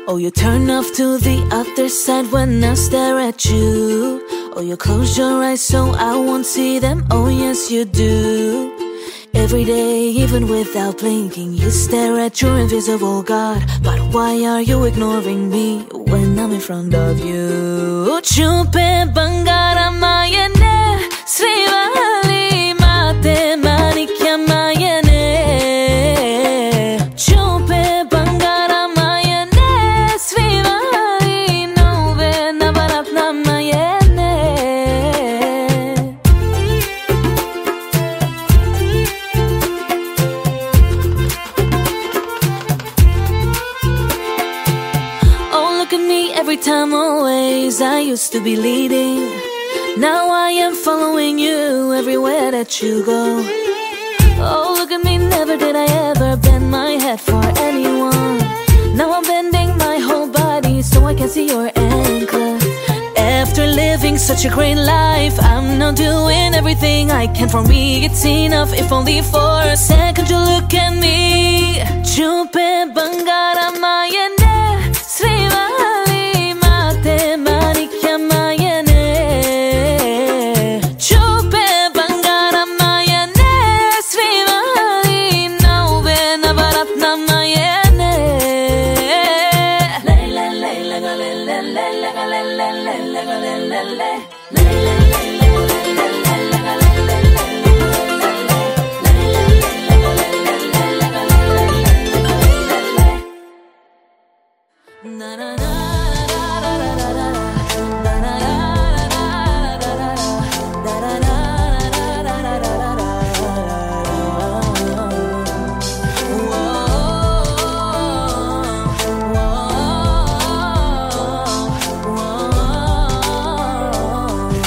Oh, you turn off to the other side when I stare at you. Oh, you close your eyes so I won't see them. Oh, yes, you do. Every day, even without blinking, you stare at your invisible God. But why are you ignoring me when I'm in front of you? Chupe bangara mayene, srivali mate manikya mayene. Chupe bangara mayene, srivali nove navaratna mayene. Look at me every time, always. I used to be leading. Now I am following you everywhere that you go. Oh, look at me, never did I ever bend my head for anyone. Now I'm bending my whole body so I can see your ankle. After living such a great life, I'm now doing everything I can. For me, it's enough if only for a second you look at me. Chupe banga